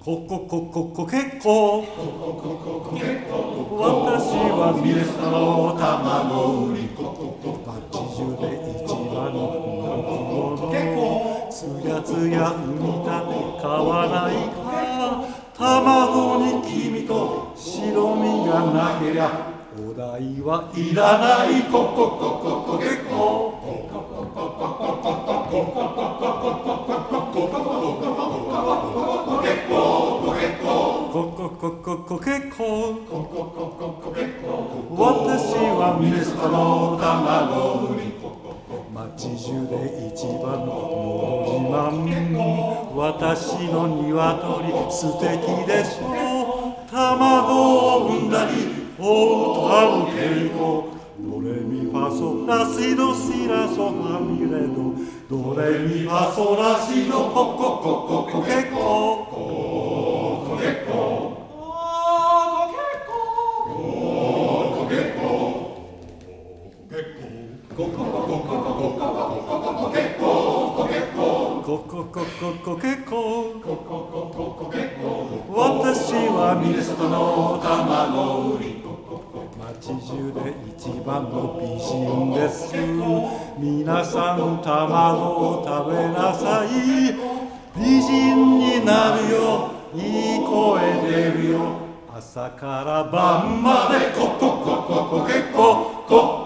こけこ私はミネソタの卵売り街中で一番の人気者つやつや産みたて買わないか卵に黄身と白身がなけりゃお代はいらないこけこ私はミネソタの卵売り街中で一番ののど自慢私の鶏素敵でしょ卵を産んだりお歌う稽古ドレミファソラシドシラソファミレドドレミファソラシドコケコ私はミネソタの卵売り街中で一番の美人です皆さん卵を食べなさい美人になるよいい声出るよ朝から晩までコケコ